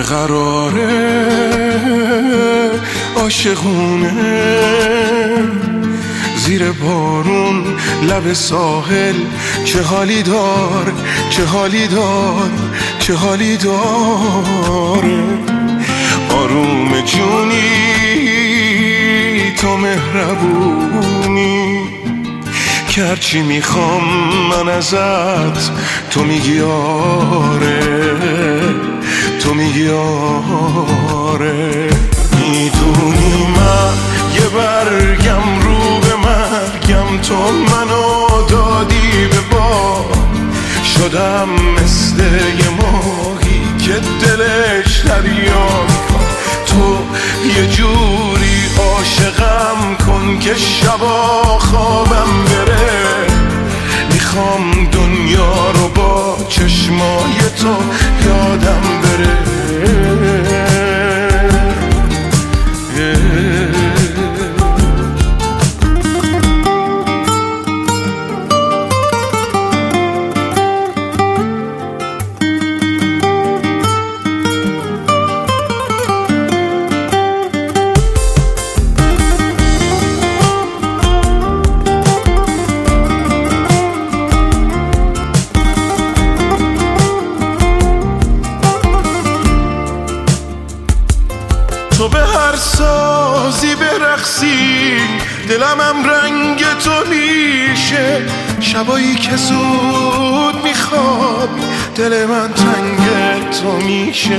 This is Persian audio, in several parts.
قراره عاشقونه زیر بارون لب ساحل چه حالی دار چه حالی دار چه حالی داره آروم جونی تو مهربونی که هرچی میخوام من ازت تو میگی آره تو میگی آره میدونی من یه برگم رو به مرگم تو منو دادی به باد شدم مثل یه ماهی که دلش دریا میخواد تو یه جوری عاشقم کن که شبا خوابم بره میخوام دنیا رو با چشمای تو یادم بره تو به هر سازی برقصی دلمم رنگ تو میشه شبایی که زود میخواب دل من تنگ تو میشه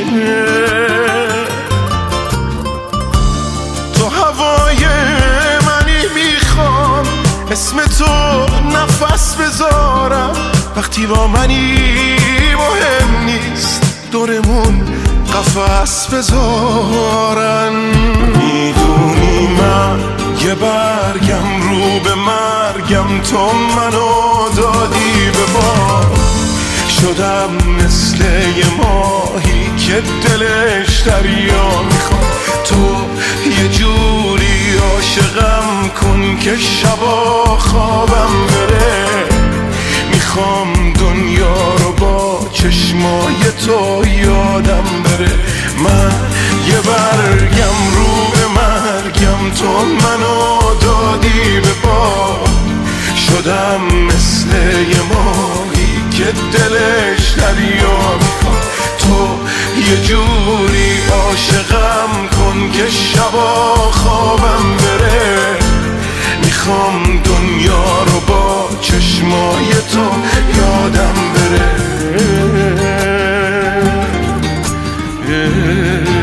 تو هوای منی میخوام اسم تو نفس بذارم وقتی با منی مهم نیست دورمون قفس بذارن میدونی من یه برگم رو به مرگم تو منو دادی به باد شدم مثل یه ماهی که دلش دریا میخواد تو یه جوری عاشقم کن که شبا خوابم بره میخوام دنیا رو با چشمای تو یادم بره من یه برگم رو به مرگم تو منو دادی به باد شدم مثل یه ماهی که دلش دریا میخواد تو یه جوری عاشقم کن که شبا خوابم بره میخوام دنیا رو با چشمای تو یادم بره